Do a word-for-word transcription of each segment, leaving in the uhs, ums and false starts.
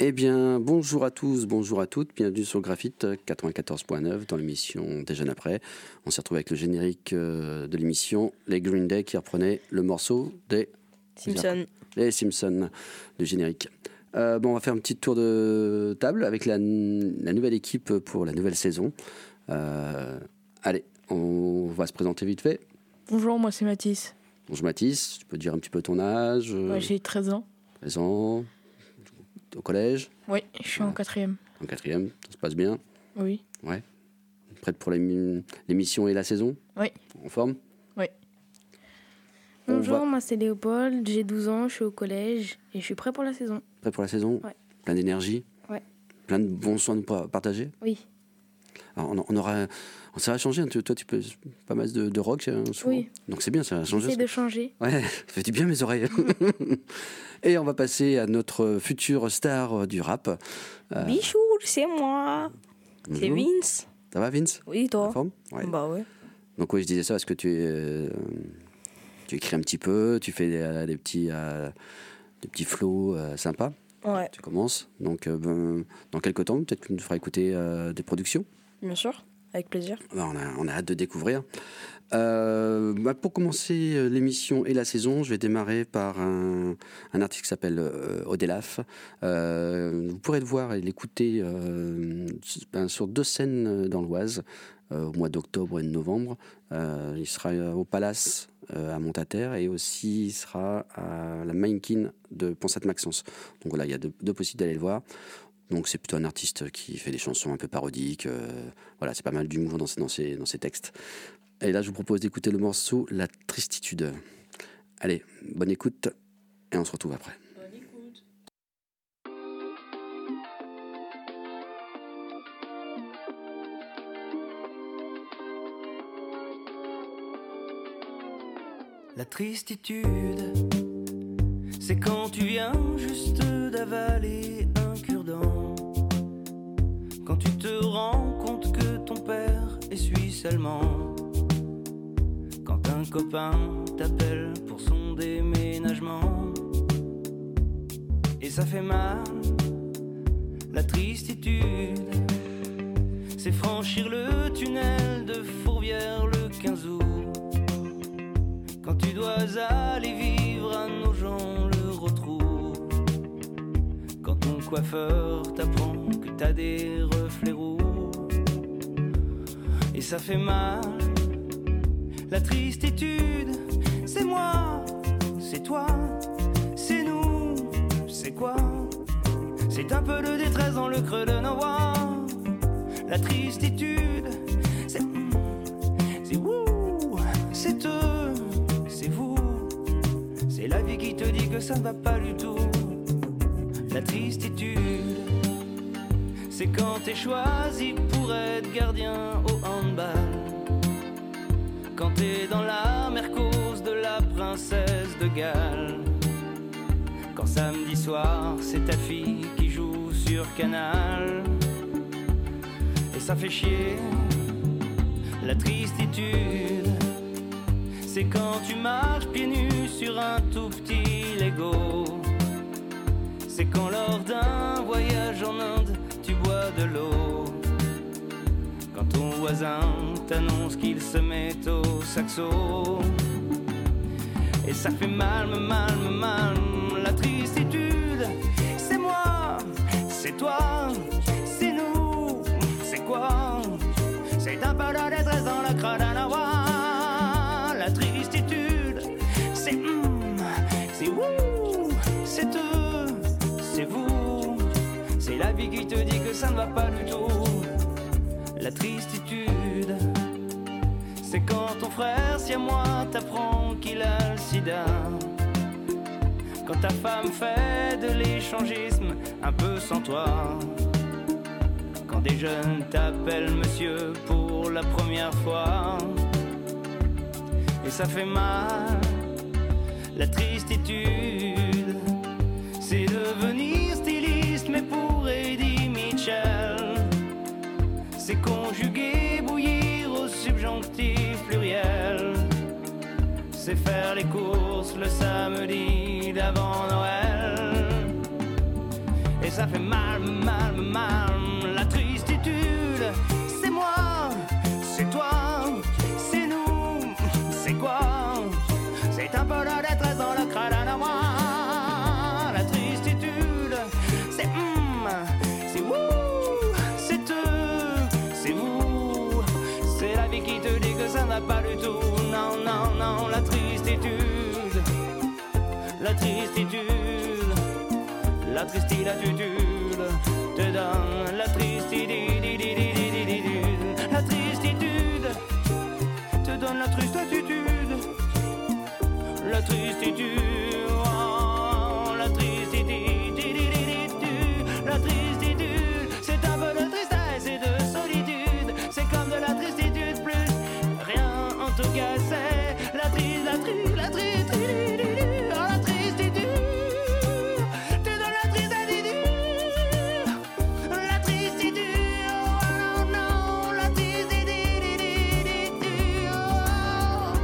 Eh bien, bonjour à tous, bonjour à toutes, bienvenue sur Graphite quatre-vingt-quatorze point neuf dans l'émission Des Jeunes Après. On s'est retrouvé avec le générique de l'émission, les Green Day qui reprenaient le morceau des Simpsons. Les Simpsons, le générique. Euh, bon, on va faire un petit tour de table avec la, la nouvelle équipe pour la nouvelle saison. Euh, allez, on va se présenter vite fait. Bonjour, moi c'est Mathis. Bonjour Mathis, tu peux dire un petit peu ton âge? Ouais, j'ai treize ans. treize ans, au collège? Oui, je suis ouais. en quatrième. En quatrième, ça se passe bien? Oui. Ouais. Prête pour l'émission et la saison? Oui. En forme? Oui. Bonjour, va... moi c'est Léopold, j'ai douze ans, je suis au collège et je suis prêt pour la saison. Prêt pour la saison? Ouais. Plein d'énergie? Ouais. Plein de bons soins à partager? Oui. Alors on, on aura... Ça va changer, toi tu peux pas mal de, de rock souvent. Oui. Donc c'est bien, ça va changer. J'essaie de changer. Ouais, ça fait du bien mes oreilles. Et on va passer à notre future star du rap. Euh... Bichou, c'est moi. Bonjour. C'est Vince. Ça va Vince? Oui, toi? En forme? Ouais. Bah ouais. Donc oui, je disais ça parce que tu, euh, tu écris un petit peu, tu fais des, des petits, euh, des petits flows euh, sympas. Ouais. Tu commences. Donc euh, ben, dans quelques temps, peut-être que tu nous feras écouter euh, des productions. Bien sûr. Avec plaisir. Ben, on, a, on a hâte de découvrir. Euh, bah pour commencer l'émission et la saison, je vais démarrer par un, un artiste qui s'appelle euh, Odelaf. Euh, vous pourrez le voir et l'écouter euh, ben, sur deux scènes dans l'Oise euh, au mois d'octobre et de novembre. Euh, il sera au Palace euh, à Montataire et aussi il sera à la Mainkin de Ponsat-Maxence. Donc voilà, il y a deux, deux possibilités d'aller le voir. Donc c'est plutôt un artiste qui fait des chansons un peu parodiques. Euh, voilà, c'est pas mal d'humour dans ses, dans, ses, dans ses textes. Et là, je vous propose d'écouter le morceau La Tristitude. Allez, bonne écoute et on se retrouve après. Bonne écoute. La tristitude, c'est quand tu viens juste d'avaler un cure-dent. Quand tu te rends compte que ton père est suisse allemand. Quand un copain t'appelle pour son déménagement. Et ça fait mal, la tristitude. C'est franchir le tunnel de Fourvière le quinze août. Quand tu dois aller vivre à Nogent le retrouve. Quand ton coiffeur t'apprend que t'as des reflets roux. Et ça fait mal, la tristitude. C'est moi, c'est toi, c'est nous, c'est quoi? C'est un peu de détresse dans le creux de nos voix. La tristitude, c'est c'est wouh, c'est eux, c'est vous. C'est la vie qui te dit que ça ne va pas du tout. La tristitude, c'est quand t'es choisi pour être gardien au handball. Quand t'es dans la mercose de la princesse de Galles. Quand samedi soir, c'est ta fille qui joue sur Canal. Et ça fait chier, la tristitude. C'est quand tu marches pieds nus sur un tout petit Lego. C'est quand lors d'un voyage en Inde, tu bois de l'eau. Quand ton voisin t'annonce qu'il se met au saxo. Et ça fait mal, mal, mal, la tristitude. C'est moi, c'est toi, c'est nous, c'est quoi? C'est un peu de détresse dans la crâne à la voix. La tristitude, c'est hum, c'est wouh, c'est eux, c'est vous. C'est la vie qui te dit que ça ne va pas du tout. La tristitude, c'est quand ton frère, si à moi, t'apprend qu'il a le sida. Quand ta femme fait de l'échangisme un peu sans toi. Quand des jeunes t'appellent monsieur pour la première fois. Et ça fait mal, la tristitude. C'est devenir styliste mais pour Eddie Mitchell. C'est conjuguer, bouillir au subjonctif pluriel. C'est faire les courses le samedi d'avant Noël. Et ça fait mal, mal, mal. La tristitude, c'est moi, c'est toi, c'est nous, c'est quoi? C'est un peu la détresse dans le crâne à moi. La tristitude, c'est hum, c'est wouh, c'est eux, c'est vous. C'est la vie qui te dit que ça n'a pas du tout. Non, non, non, la tristitude, la tristitude, la tristitude te donne la tristitude, la tristitude te donne la tristitude, la tristitude, oh, la tristitude, la tristitude, c'est un peu de tristesse et de solitude, c'est comme de la tristitude plus rien, en tout cas c'est la tri, la tri, la tri, tri, oh, la tristitude, te donne la tristitude, la tristitude, oh non, non, la tristitude, oh.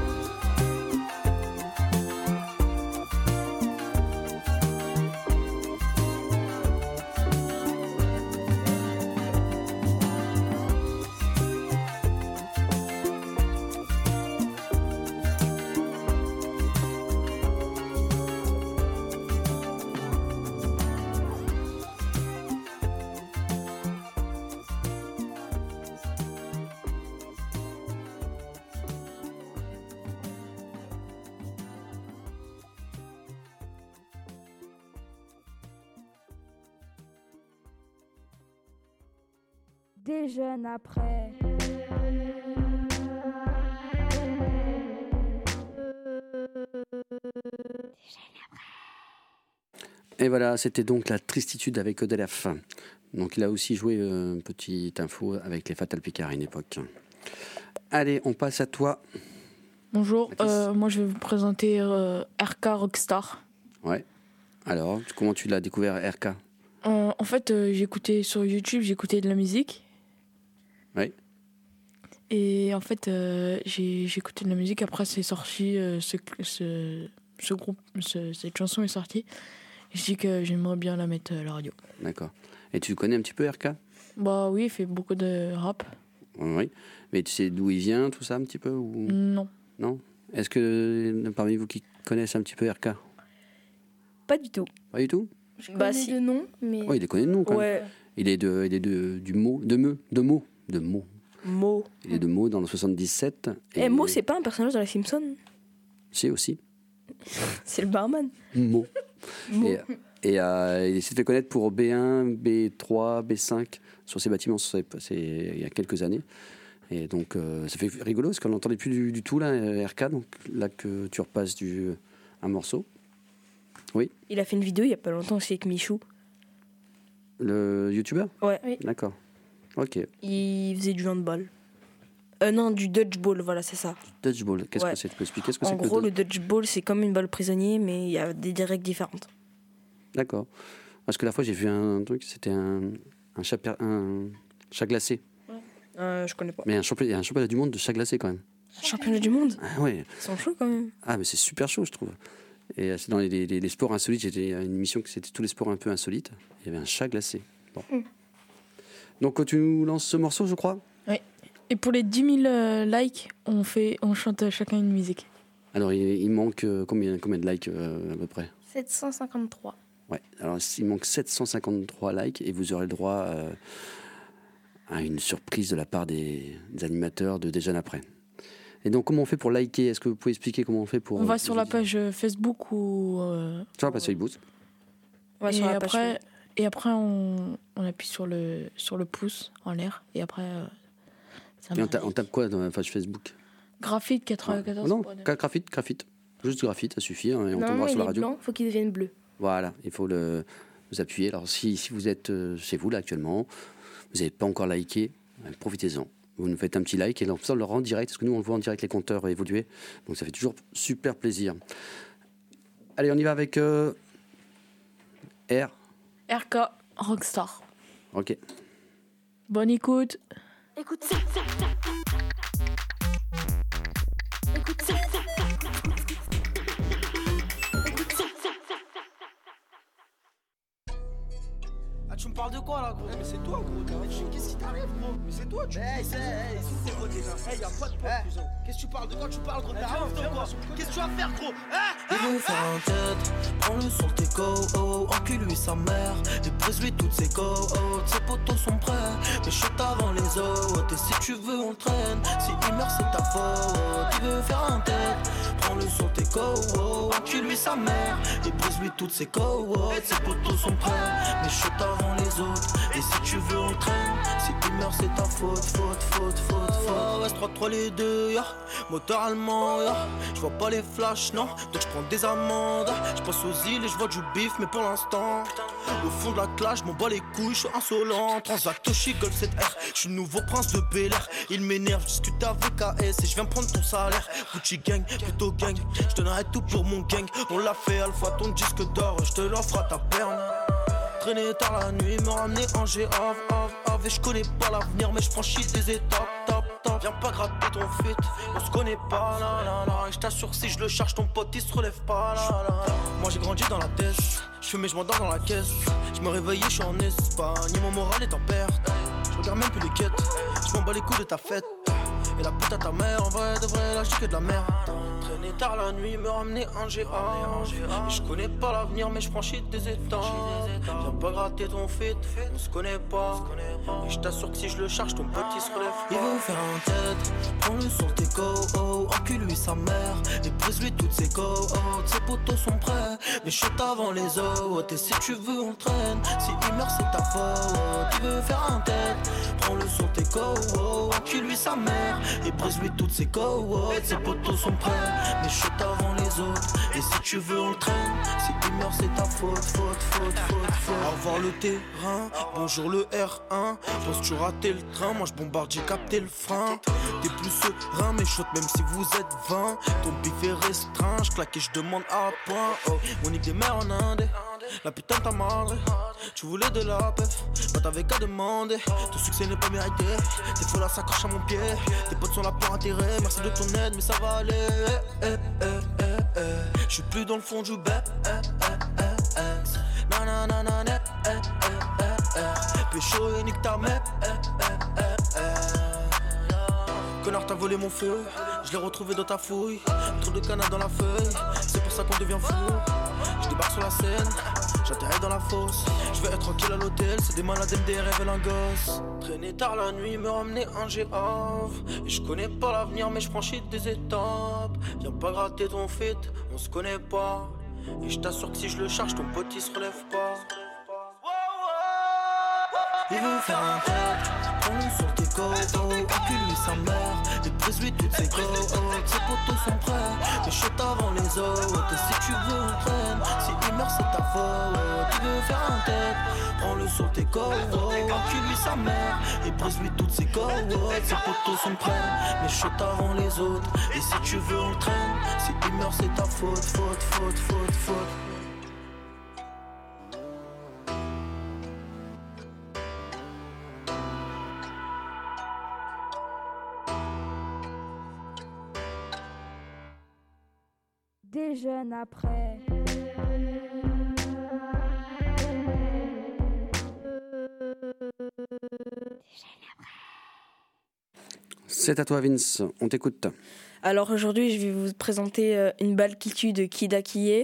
Déjeune après. Et voilà, c'était donc la tristitude avec Odelaf. Donc il a aussi joué euh, une petite info avec les Fatal Picard à une époque. Allez, on passe à toi. Bonjour, euh, moi je vais vous présenter euh, R K Rockstar. Ouais. Alors, comment tu l'as découvert, R K? Euh, en fait, euh, j'écoutais sur YouTube, j'écoutais de la musique. Oui. Et en fait, euh, j'ai, j'écoutais de la musique. Après, c'est sorti, euh, ce, ce, ce groupe, ce, cette chanson est sortie. Je dis que j'aimerais bien la mettre à la radio. D'accord. Et tu connais un petit peu R K? Bah oui, il fait beaucoup de rap. Oui. Mais tu sais d'où il vient, tout ça, un petit peu ou... Non. Non. Est-ce que parmi vous qui connaissent un petit peu R K? Pas du tout. Pas du tout? Je Bah si. de nom, mais... Oh, il les connaît de nom quand même. Ouais. Il est de, il est de, du mot, de me, de mots, de mots. Mo. Il est de mots dans le soixante-dix-sept. Et Mo, c'est pas un personnage dans les Simpsons? Si, aussi. C'est le barman. Mo. Mo. Et, et euh, il s'est fait connaître pour B un, B trois, B cinq sur ces bâtiments, c'est, c'est, il y a quelques années. Et donc, euh, ça fait rigolo parce qu'on n'entendait plus du, du tout, là, R K. Donc, là que tu repasses du, un morceau. Oui. Il a fait une vidéo il y a pas longtemps aussi avec Michou. Le youtubeur? Ouais. Oui. D'accord. Ok. Il faisait du handball. Euh, non, du dodgeball, voilà, c'est ça. Dodgeball, qu'est-ce Ouais. que c'est? Tu peux expliquer ce que En c'est que gros, le le dodgeball, c'est comme une balle prisonnier, mais il y a des règles différentes. D'accord. Parce que la fois, j'ai vu un truc, c'était un, un, chat, per- un chat glacé. Euh, je connais pas. Mais un championnat, il y a un championnat du monde de chat glacé quand même. Championnat du monde? Ah ouais. Ils sont chauds quand même. Ah, mais c'est super chaud, je trouve. Et euh, c'est dans les, les, les sports insolites. J'étais à une émission qui c'était tous les sports un peu insolites. Il y avait un chat glacé. Bon. Mm. Donc, tu nous lances ce morceau, je crois? Oui. Et pour les dix mille euh, likes, on, fait, on chante chacun une musique. Alors, il, il manque euh, combien, combien de likes euh, à peu près? sept cent cinquante-trois. Ouais. Alors, il manque sept cent cinquante-trois likes et vous aurez le droit euh, à une surprise de la part des, des animateurs de Déjeune après. Et donc, comment on fait pour liker? Est-ce que vous pouvez expliquer comment on fait pour... On va euh, sur la page Facebook ou... Euh, sur la page Facebook. On va et, sur la page après, Facebook. et après, on, on appuie sur le, sur le pouce en l'air. Et après, euh, ça Et on, met un ta- on like. tape quoi dans la page Facebook? Graphite quatre-vingt-quatorze. Non, gra- graphite, graphite. Juste graphite, ça suffit. hein, et on Non, tombera il sur la est radio. blanc, faut qu'il devienne bleu. Voilà, il faut le, vous appuyer. Alors, si, si vous êtes euh, chez vous, là, actuellement, vous n'avez pas encore liké, euh, profitez-en. Vous nous faites un petit like et là, on le rend en direct, parce que nous, on le voit en direct, les compteurs évoluer. Donc, ça fait toujours super plaisir. Allez, on y va avec euh, R. R K Rockstar. Ok. Bonne écoute. Écoute ça. Écoute ça. Ah, tu me parles de quoi là, gros? Mais c'est toi, gros. Qu'est-ce qui t'arrive, gros? Mais c'est toi, tu. Hey, c'est. Hey, c'est quoi déjà? Hey, y'a pas de pote, cousin. Qu'est-ce que tu parles? De quoi tu parles, gros? T'as honte ou quoi? Qu'est-ce que tu vas faire, gros? Hein? Il veut faire un tête, prends-le sur tes go, oh, encule-lui sa mère, et brise-lui toutes ses go, oh, ses potos sont prêts, mais chute avant les autres, et si tu veux on le traîne, si il meurt c'est ta faute, il veut faire un tête, prends-le sur tes go, oh, encule-lui sa mère, et brise-lui toutes ses go, oh, ses potos sont prêts, mais chute avant les autres, et si tu veux on le traîne, si il meurt c'est ta faute, faute, faute, faute, faute, S trois trois les deux, yeah, moteur allemand, yeah, je vois pas les flashs, non, donc je prends des amendes, je passe aux îles et je vois du bif, mais pour l'instant, au fond de la classe, je m'en bats les couilles, je suis insolent. Transact Toshi, Golf sept R, je suis le nouveau prince de Bel Air. Il m'énerve, je discute avec A S et je viens prendre ton salaire. Gucci gang, plutôt gang, je donnerai tout pour mon gang. On l'a fait, Alpha, ton disque d'or, je te l'offre à ta perme. Traîner tard la nuit, me ramener en G A V, A V, A V, je connais pas l'avenir, mais je franchis des étapes, top, top. Viens pas gratter ton fit, on se connaît pas, là, là, là. Et je t'assure, si je le charge, ton pote il se relève pas, là, là. Moi j'ai grandi dans la tête, je fume et je m'endors dans la caisse. Je me réveillais, je suis en Espagne, et mon moral est en perte. Je regarde même plus les quêtes, je m'en bats les couilles de ta fête. Et la pute à ta mère, en vrai de vrai, là j'ai que de la merde. Traîner tard la nuit, me ramener en G A. Et je connais pas l'avenir, mais je franchis des états. Viens pas gratter ton fit, on se connaît pas. Et je t'assure que si je le charge, ton pote il se relève pas. Il veut faire un tête, prends-le sur tes go, oh, encule-lui sa mère. Et brise-lui toutes ses go, oh, ses potos sont prêts. Mais chute avant les autres, et si tu veux on le traîne. Si il meurt c'est ta faute, il veut faire un tête, prends-le sur tes go, oh, encule-lui sa mère. Et brise-lui toutes ses go, oh, ses potos sont prêts. Mais chute avant les autres, et si tu veux on le traîne. Si il meurt c'est ta faute, faute, faute, faute, faute. Au revoir le terrain, bonjour le R un. Pense tu raté le train, moi je bombarde, j'ai capté le frein. T'es plus serein, mais chute même si vous êtes vingt. Ton bif est restreint, je claque et je demande à point. Oh, mon nique des mères en Inde, la putain de ta madre. Tu voulais de la pef, bah t'avais qu'à demander. Ton succès n'est pas mérité, t'es faux la sacoche à mon pied. Tes potes sont là pour intérêt, merci de ton aide mais ça va aller. eh, eh, eh, eh, eh. J'suis plus dans le fond du bec. eh, eh, eh, eh. Nanana, eh, eh, eh, eh. Pécho et nique ta mère. eh, eh, eh, eh. Connard t'as volé mon feu, je l'ai retrouvé dans ta fouille. Trop de canard dans la feuille, c'est pour ça qu'on devient fou. Je débarque sur la scène, j'atterris dans la fosse. Je vais être tranquille à l'hôtel, c'est des malades, M D R, un gosse. Traîner tard la nuit, me ramener en G A V. Et je connais pas l'avenir, mais je franchis des étapes. Viens pas gratter ton fit, on se connaît pas. Et je t'assure que si je le charge, ton pote il se relève pas. Il veut faire un tête, prends-le sur tes go, oh, encule-lui sa mère. Et brise-lui toutes ses go, oh, ses potos sont prêts. Mais chute avant les autres, et si tu veux on traîne. Si il meurt c'est ta faute, il veut faire un tête, prends-le sur tes go, oh, encule-lui sa mère. Et brise-lui toutes ses go, oh, ses potos sont prêts. Mais chute avant les autres, et si tu veux on le traîne. Si il meurt c'est ta faute, faute, faute, faute, faute. Des jeunes après. C'est à toi Vince, on t'écoute. Alors aujourd'hui, je vais vous présenter euh, une balle qui tue de Kid Akiye.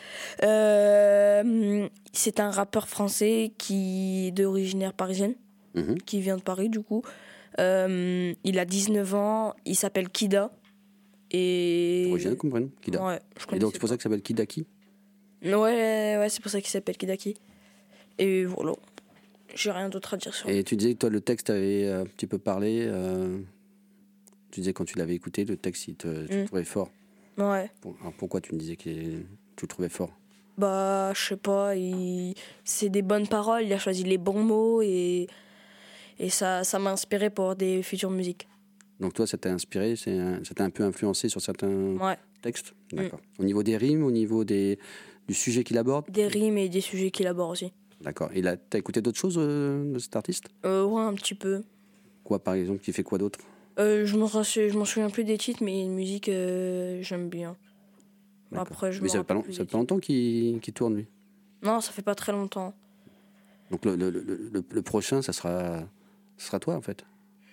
Euh, c'est un rappeur français qui est d'origine parisienne, mmh. qui vient de Paris du coup. Euh, il a dix-neuf ans, il s'appelle Kida. Et... Original comme prénom, Kida. Ouais, je et donc c'est pour ça qu'il s'appelle Kidaki. Ouais, ouais, c'est pour ça qu'il s'appelle Kidaki. Et voilà, j'ai rien d'autre à dire sur lui. Et tu disais que toi le texte avait un petit peu parlé. Euh... Tu disais quand tu l'avais écouté, le texte, il te, tu mm. le trouvais fort. Ouais. Alors pourquoi tu me disais que tu le trouvais fort? Bah, je sais pas, il... c'est des bonnes paroles, il a choisi les bons mots et, et ça, ça m'a inspiré pour des futures musiques. Donc toi, ça t'a inspiré, c'est un... ça t'a un peu influencé sur certains ouais. textes? D'accord. Mm. Au niveau des rimes, au niveau des... du sujet qu'il aborde? Des rimes et des sujets qu'il aborde aussi. D'accord. Et là, t'as écouté d'autres choses euh, de cet artiste? euh, Ouais, un petit peu. Quoi, par exemple? Qui fait quoi d'autre? euh, Je m'en je m'en souviens plus des titres, mais une musique, euh, j'aime bien. D'accord. Après, je mais ça fait pas, long... ça fait pas longtemps qu'il... qu'il tourne, lui? Non, ça fait pas très longtemps. Donc le, le, le, le, le prochain, ça sera, ça sera toi, en fait.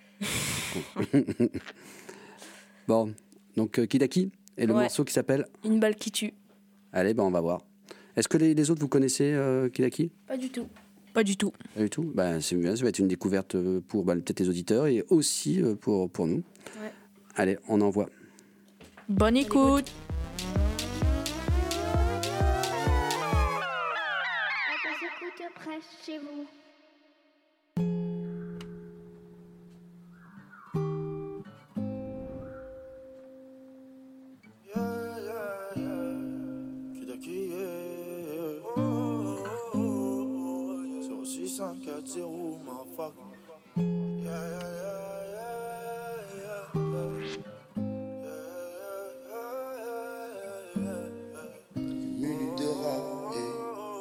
Bon, donc euh, Kidaki et le Ouais. morceau qui s'appelle Une balle qui tue. Allez, ben on va voir. Est-ce que les, les autres, vous connaissez euh, Kidaki? Pas du tout. Pas du tout. Pas du tout. Ben, c'est bien, ça va être une découverte pour ben, peut-être les auditeurs et aussi euh, pour, pour nous. Ouais. Allez, on envoie. Bonne écoute. Près chez vous. Yeah, yeah, yeah. Kidaki, yeah. Oh, oh, oh, oh. zéro six cinq quatre zéro, motherfucker. Yeah, yeah, yeah, yeah, yeah, yeah. Yeah, yeah, yeah, yeah. Minute de rap, yeah.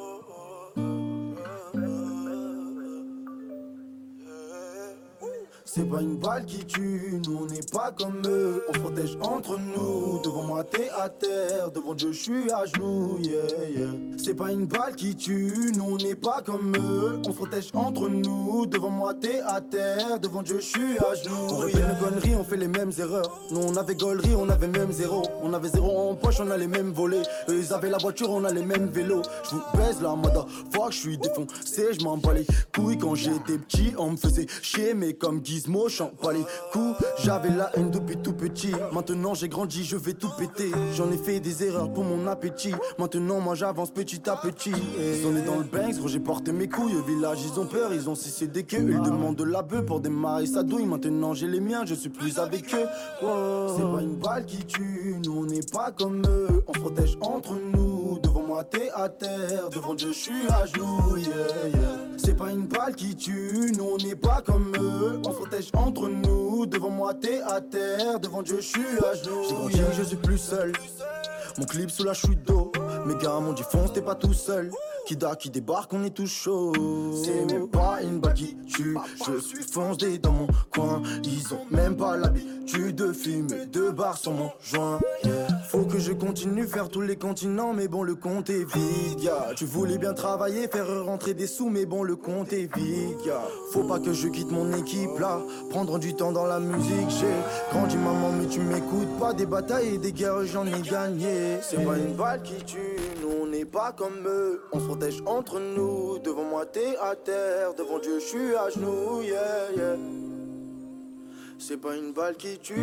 C'est pas une balle qui tue, nous on n'est pas comme eux. On se protège entre nous, devant moi t'es à terre, devant Dieu je suis à genoux, yeah, yeah. C'est pas une balle qui tue, nous on n'est pas comme eux. On se protège entre nous, devant moi t'es à terre, devant Dieu je suis à genoux. On répète nos conneries, on fait les mêmes erreurs. Nous on avait gaulerie, on avait même zéro. On avait zéro en poche, on a les mêmes volets. Eux ils avaient la voiture, on a les mêmes vélos. Je vous baise la mada, fuck je suis défoncé, je m'en bats les couilles. Quand j'étais petit, on me faisait chier, mais comme Gizmo, j'en pas les coups. J'avais la haine depuis tout petit. Maintenant j'ai grandi, je vais tout péter. J'en ai fait des erreurs pour mon appétit. Maintenant moi j'avance petit à petit. Et on est dans le Banks, gros j'ai porté mes couilles. Au village ils ont peur, ils ont cessé des queues. Ils demandent de la bœuf pour démarrer sa douille. Maintenant j'ai les miens, je suis plus avec eux. Oh. C'est pas une balle qui tue, nous on n'est pas comme eux. On se protège entre nous. Devant moi t'es à terre, devant Dieu je suis à genoux, yeah, yeah. C'est pas une balle qui tue, nous on n'est pas comme eux. On se protège entre nous, devant moi t'es à terre, devant Dieu je suis à genoux. J'ai grandi, je suis plus seul. Mon clip sous la chute d'eau. Mes gars m'ont dit fonce, t'es pas tout seul. Kida qui débarque, on est tout chaud. C'est même pas une balle qui tue. Je suis foncé dans mon coin. Ils ont même pas l'habitude de fumer deux barres sur mon joint, yeah. Faut que je continue faire tous les continents, mais bon le compte est vide, yeah. Tu voulais bien travailler, faire rentrer des sous, mais bon le compte est vide, yeah. Faut pas que je quitte mon équipe là. Prendre du temps dans la musique, j'ai grandi maman mais tu m'écoutes pas. Des batailles et des guerres j'en ai gagné. C'est pas une balle qui tue, nous on n'est pas comme eux. On se protège entre nous, devant moi t'es à terre, devant Dieu je suis à genoux, yeah, yeah. C'est pas une balle qui tue,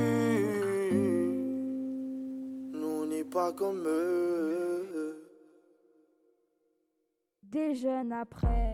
nous on n'est pas comme eux. Des jeunes après.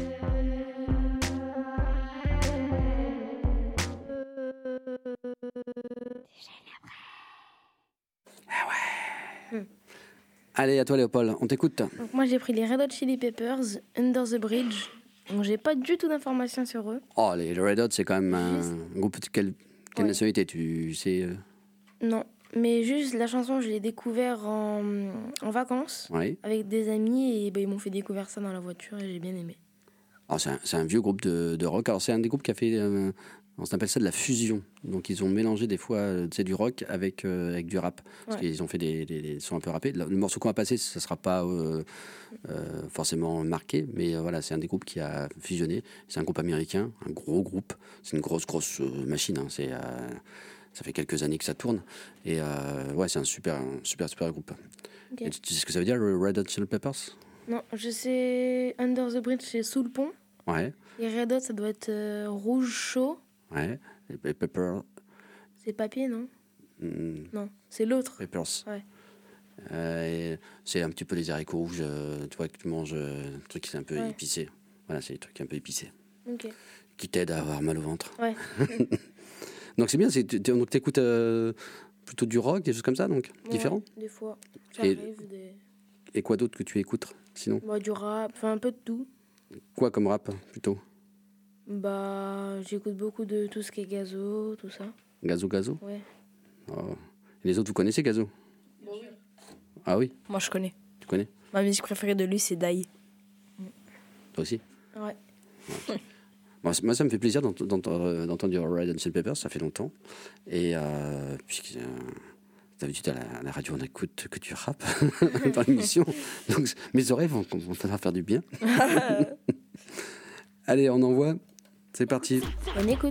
Ah ouais. Hmm. Allez, à toi Léopold, on t'écoute. Donc moi j'ai pris les Red Hot Chili Peppers, Under the Bridge. Donc j'ai pas du tout d'informations sur eux. Oh, les Red Hot, c'est quand même un Juste... groupe de quelle, quelle ouais. nationalité, tu sais euh... Non, mais juste la chanson, je l'ai découvert en, en vacances, oui. Avec des amis, et bah, ils m'ont fait découvrir ça dans la voiture et j'ai bien aimé. Alors, c'est, un, c'est un vieux groupe de, de rock. Alors c'est un des groupes qui a fait, euh, on appelle ça de la fusion. Donc ils ont mélangé des fois euh, du rock avec, euh, avec du rap. Parce ouais. qu'ils ont fait des, des, des sons un peu rappés. Le, le morceau qu'on va passer, ça ne sera pas euh, euh, forcément marqué, mais euh, voilà, c'est un des groupes qui a fusionné. C'est un groupe américain, un gros groupe. C'est une grosse, grosse euh, machine. Hein. C'est, euh, ça fait quelques années que ça tourne. Et euh, ouais, c'est un super, un super, super groupe. Okay. Et tu, tu sais ce que ça veut dire, le Red Hot Chili Peppers ? Non, je sais Under the Bridge, c'est sous le pont. Ouais. Les Red Hot, ça doit être euh, rouge chaud. Ouais. Les Peppers. C'est papier, non ? mm. Non, c'est l'autre. Peppers. Ouais. Euh, et c'est un petit peu les haricots rouges, euh, tu vois, que tu manges, euh, un truc qui est un peu ouais. épicé. Voilà, c'est des trucs un peu épicés. Ok. Qui t'aident à avoir mal au ventre. Ouais. Donc c'est bien, c'est, donc t'écoutes euh, plutôt du rock, des choses comme ça, donc, ouais, différents ? Des fois. Ça et, arrive. Des... et quoi d'autre que tu écoutes, sinon ? Bah, du rap, enfin un peu de tout. Quoi comme rap, plutôt ? Bah, j'écoute beaucoup de tout ce qui est Gazo, tout ça. Gazo, Gazo ? Ouais. Oh. Et les autres, vous connaissez Gazo ? Bah oui. Ah oui ? Moi, je connais. Tu connais ? Ma musique préférée de lui, c'est Dai. Toi aussi ? Ouais. ouais. Bon, moi, ça me fait plaisir d'entendre, d'entendre, d'entendre Red Hot Chili Peppers, ça fait longtemps. Et euh, puisque... Euh, d'habitude, à la, à la radio, on n'écoute que du rap dans l'émission. Donc, mes oreilles vont, vont faire du bien. Allez, on envoie. C'est parti. On écoute.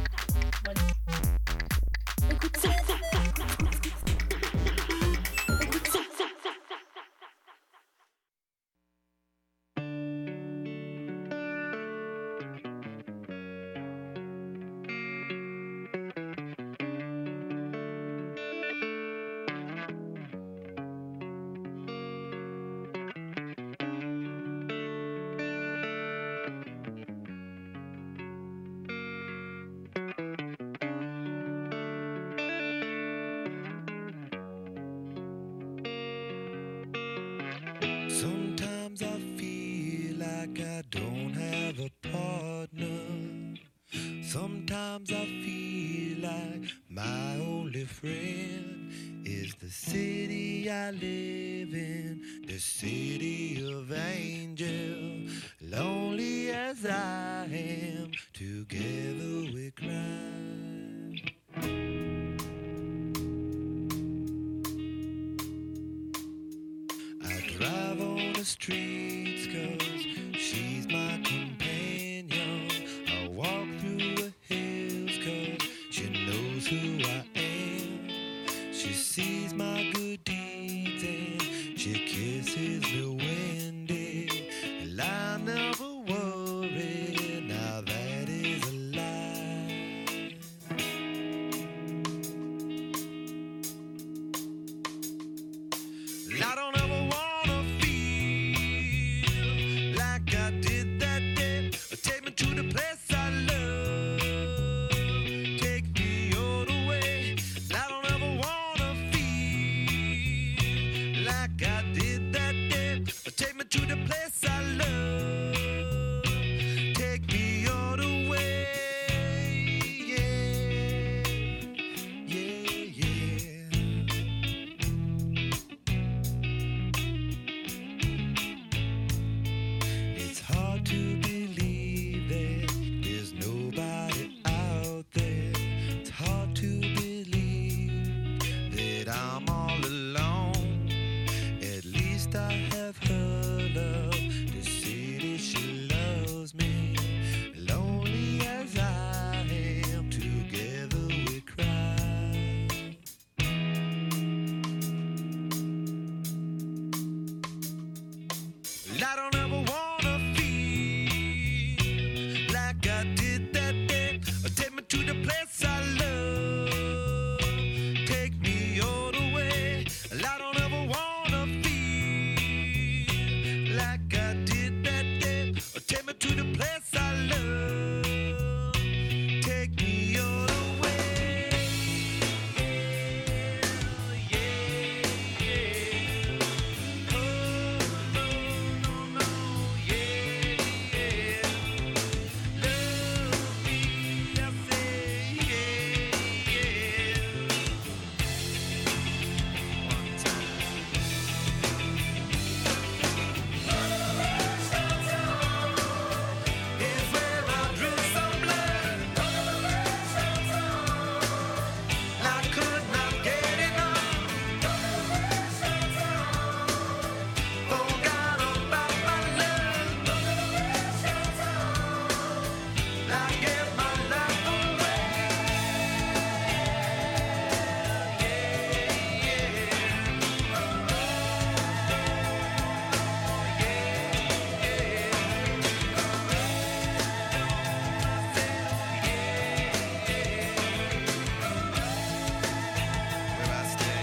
Sometimes I feel like I don't have a partner. Sometimes I feel like my only friend is the city I live in, the city of angels. Lonely as I am, together we cry. Drive on the streets cause she's my companion. I walk through the hills cause she knows who I am. She sees my good deeds and she kisses me windy. And I never worry, now that is a lie. I don't ever want to the place I love, take me all the way. I don't ever wanna feel like I did that day. Take me to the place I love, take me all the way. Yeah, yeah, yeah. It's hard to believe there's nobody out there. It's hard to believe that I'm all alone. At least I have her love to see that she loves me. Lonely as I am, together we cry. I don't ever wanna feel like I did that day. Take me to the place I love, take me all the way. I don't ever wanna feel like I did that day. Take me to the place I love, take me all the way. Yeah, yeah, yeah. Oh, no, no, no, yeah, yeah. Love me, I say, yeah, yeah. One time. Is where I drew some blood. I could not get enough. Forgot about my love. I gave my life away. Where I stay.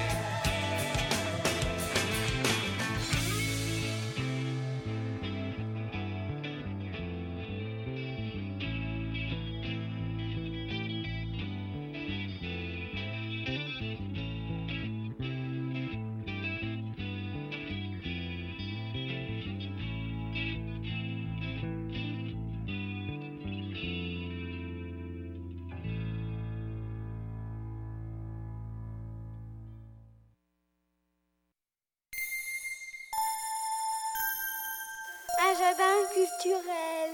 Agenda culturel.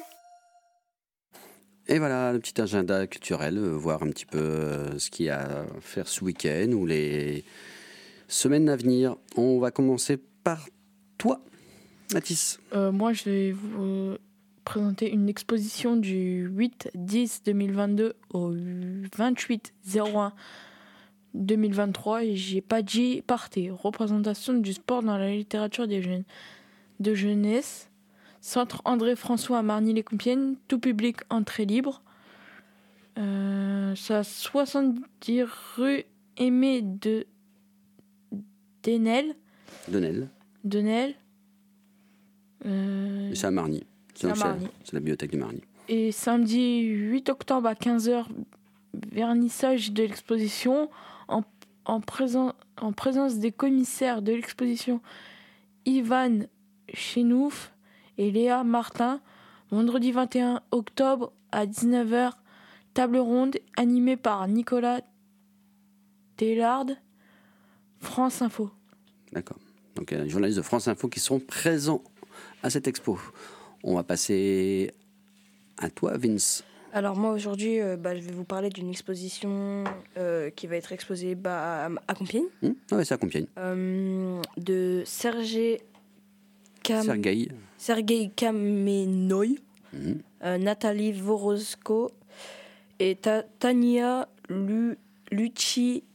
Et voilà, le petit agenda culturel, euh, voir un petit peu euh, ce qu'il y a à faire ce week-end ou les semaines à venir. On va commencer par toi, Mathis. Euh, moi, je vais vous présenter une exposition du huit dix deux mille vingt-deux au vingt-huit zéro un deux mille vingt-trois et j'ai pas dit partez. Représentation du sport dans la littérature des jeunes, de jeunesse. Centre André-François à Marny-les-Compiègnes, tout public, entrée libre. Euh, c'est à soixante-dix rue Aimé de Denel. Denel. Denel. Euh, Et c'est à Marny. C'est à donc Marny. C'est la bibliothèque de Marny. Et samedi huit octobre à quinze heures, vernissage de l'exposition en, en, présent, en présence des commissaires de l'exposition Ivan Chenouf et Léa Martin. Vendredi vingt et un octobre à dix-neuf heures, table ronde animée par Nicolas Tellard, France Info. D'accord. Donc il y a les journalistes de France Info qui seront présents à cette expo. On va passer à toi, Vince. Alors moi aujourd'hui, euh, bah, je vais vous parler d'une exposition euh, qui va être exposée bah, à, à Compiègne. Mmh ah ouais, c'est à Compiègne. Euh, de Sergei Kam... Sergueï. Sergueï Kamenoï, mmh. euh, Nathalie Vorozko et Ta- Tania Lu- Luchinkina.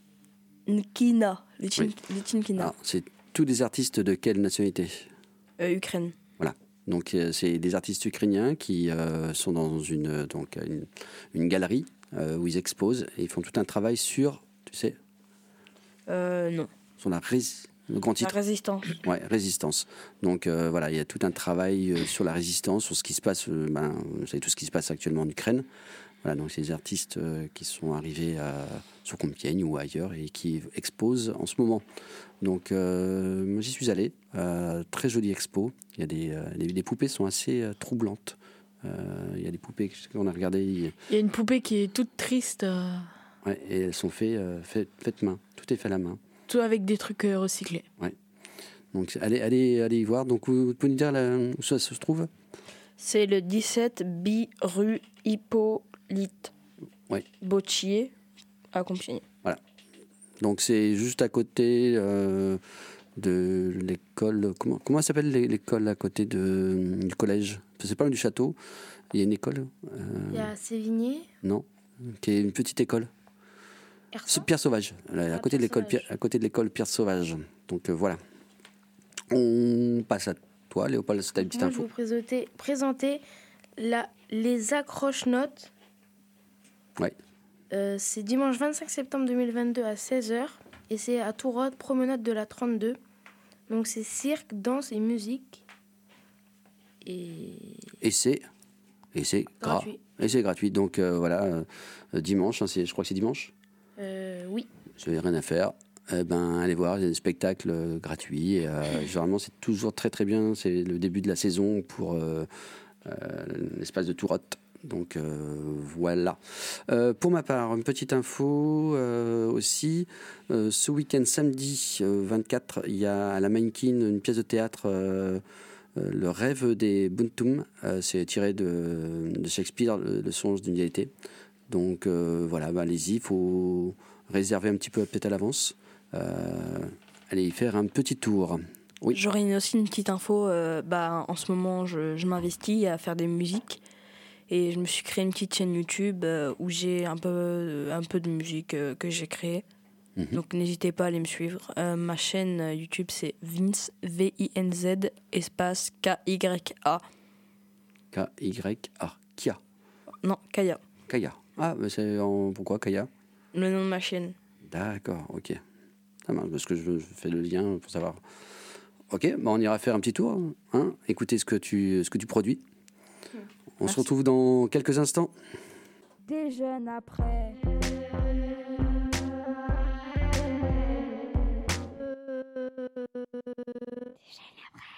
Luchin- Oui. Luchinkina. Alors, c'est tous des artistes de quelle nationalité? Euh, Ukraine. Voilà. Donc euh, c'est des artistes ukrainiens qui euh, sont dans une, donc, une, une galerie euh, où ils exposent et ils font tout un travail sur, tu sais euh, Non. Sur la rés- le grand titre. La résistance. Ouais, résistance. Donc euh, voilà, il y a tout un travail euh, sur la résistance, sur ce qui se passe, euh, ben, vous savez tout ce qui se passe actuellement en Ukraine. Voilà, donc c'est des artistes euh, qui sont arrivés à, sur Compiègne ou ailleurs et qui exposent en ce moment. Donc euh, moi j'y suis allé, euh, très jolie expo. Il y a des, euh, les, les poupées sont assez euh, troublantes. Euh, il y a des poupées qu'on a regardées. Il... il y a une poupée qui est toute triste. Euh... Ouais, et elles sont faites, euh, faites, faites main. Tout est fait à la main. Tout avec des trucs euh, recyclés. Ouais. Donc allez, allez, allez y voir. Donc vous, vous pouvez nous dire là, où ça se trouve? C'est le dix-sept B rue Hippolyte ouais. Bottier à Compiègne. Voilà. Donc c'est juste à côté euh, de l'école. Comment, comment s'appelle l'école à côté de, du collège? C'est pas loin du château. Il y a une école. Euh, Il y a Sévigné. Non, qui est une petite école. C'est Pierre Sauvage, là, à, côté de l'école, Pierre, à côté de l'école Pierre Sauvage. Donc euh, voilà. On passe à toi, Léopold, c'est ta petite Moi, info. Je vais vous présenter, présenter la, les accroche-notes. Ouais. Euh, c'est dimanche vingt-cinq septembre deux mille vingt-deux à seize heures. Et c'est à Tourode, promenade de la trente-deux. Donc c'est cirque, danse et musique. Et, et c'est et c'est gratuit. Gra- et c'est gratuit. Donc euh, voilà, euh, dimanche, hein, c'est, je crois que c'est dimanche. Euh, oui. Je n'avais rien à faire. Eh ben, allez voir, il y a des spectacles euh, gratuits. Et, euh, généralement, c'est toujours très très bien. C'est le début de la saison pour euh, euh, l'espace de Tourotte. Donc euh, voilà. Euh, pour ma part, une petite info euh, aussi. Euh, ce week-end, samedi euh, vingt-quatre, il y a à la Mannequin une pièce de théâtre, euh, euh, Le rêve des Buntum. Euh, c'est tiré de, de Shakespeare, le, le songe d'une vieille été. Donc euh, voilà, bah, allez-y, il faut réserver un petit peu peut-être à l'avance. Euh, allez y faire un petit tour. Oui. J'aurais aussi une petite info. Euh, bah, en ce moment, je, je m'investis à faire des musiques. Et je me suis créé une petite chaîne YouTube euh, où j'ai un peu, un peu de musique euh, que j'ai créée. Mm-hmm. Donc n'hésitez pas à aller me suivre. Euh, ma chaîne YouTube, c'est Vince, V I N Z, espace K Y A. K Y A. Kia. Non, Kaya. Kaya. Ah, mais c'est en... pourquoi Kaya? Le nom de ma chaîne. D'accord, ok. Ça marche, parce que je fais le lien pour savoir. Ok, bah on ira faire un petit tour. Hein, écoutez ce que tu, ce que tu produis. On Merci. Se retrouve dans quelques instants. Des jeunes après. Des jeunes après.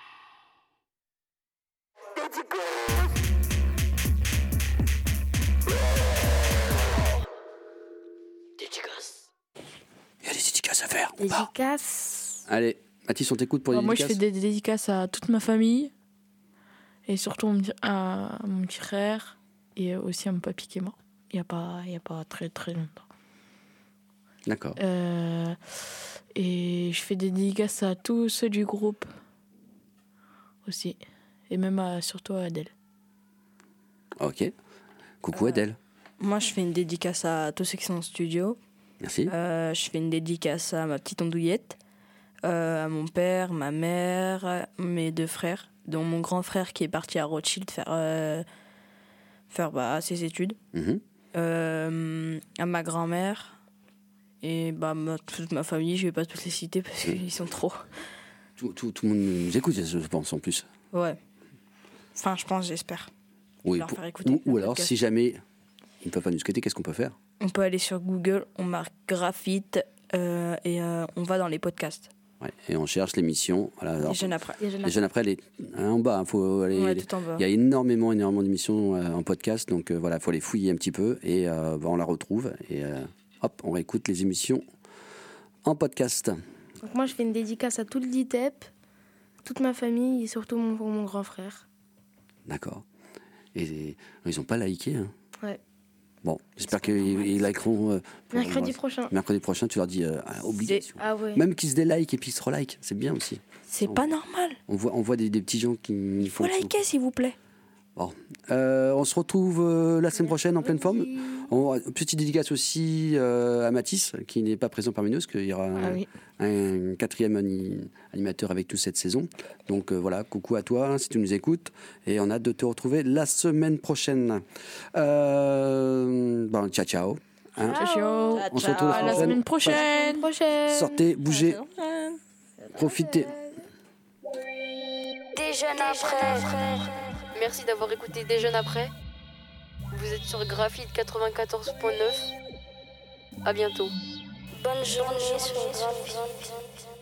Dédicace. Il y a des dédicaces à faire. Dédicaces. Allez, Mathis, on t'écoute pour les Alors dédicaces. Moi, je fais des dédicaces à toute ma famille. Et surtout à mon petit frère et aussi à mon papy qui est mort. Il n'y a pas, il y a pas très très longtemps. D'accord. Euh, et je fais des dédicaces à tous ceux du groupe aussi. Et même à, surtout à Adèle. Ok. Coucou Euh, Adèle. Moi, je fais une dédicace à tous ceux qui sont en studio. Merci. Euh, je fais une dédicace à ma petite andouillette, euh, à mon père, ma mère, mes deux frères, dont mon grand frère qui est parti à Rothschild faire, euh, faire bah, ses études, Mhm. euh, à ma grand-mère et bah, ma, toute ma famille. Je vais pas tous les citer parce qu'ils sont trop. Tout, tout, tout le monde nous écoute, je pense, en plus. Ouais. Enfin, je pense, j'espère. Oui, leur pour- faire écouter ou, ou le alors, podcast. si jamais ils ne peuvent pas nous écouter, qu'est-ce qu'on peut faire? On peut aller sur Google, on marque graphite euh, et euh, on va dans les podcasts. Ouais, et on cherche l'émission. Voilà, alors, Les jeunes après. Les jeunes les jeunes après, les, hein, en bas, il faut aller. Ouais, tout en bas. Il y a énormément, énormément d'émissions euh, en podcast, donc euh, voilà, il faut les fouiller un petit peu et euh, bah, on la retrouve et euh, hop, on réécoute les émissions en podcast. Donc moi, je fais une dédicace à tout le D I T E P, toute ma famille et surtout mon, mon grand frère. D'accord. Et, et ils n'ont pas liké. Hein. Ouais. Bon, j'espère qu'ils ils likeront. euh, pour- Mercredi voilà. prochain. Mercredi prochain, tu leur dis euh, ah, obligation. Ah ouais. Même qu'ils se délike et puis ils se relike, c'est bien aussi. C'est On- pas normal. On voit, on voit des, des petits gens qui. Il faut liker, s'il vous plaît. Bon. Euh, on se retrouve euh, la semaine prochaine en pleine forme. On, petite dédicace aussi euh, à Mathis, qui n'est pas présent parmi nous, parce qu'il y aura un, Ah oui. un quatrième ani- animateur avec nous cette saison. Donc euh, voilà, coucou à toi si tu nous écoutes. Et on a hâte de te retrouver la semaine prochaine. Euh, bon, ciao, ciao. Hein. Ciao, ciao. On se retrouve À la semaine prochaine. prochaine. Sortez, bougez, profitez. Des jeunes après. Merci d'avoir écouté Des Jeunes Après. Vous êtes sur Graphite quatre-vingt-quatorze point neuf. À bientôt. Bonne journée sur Graphite.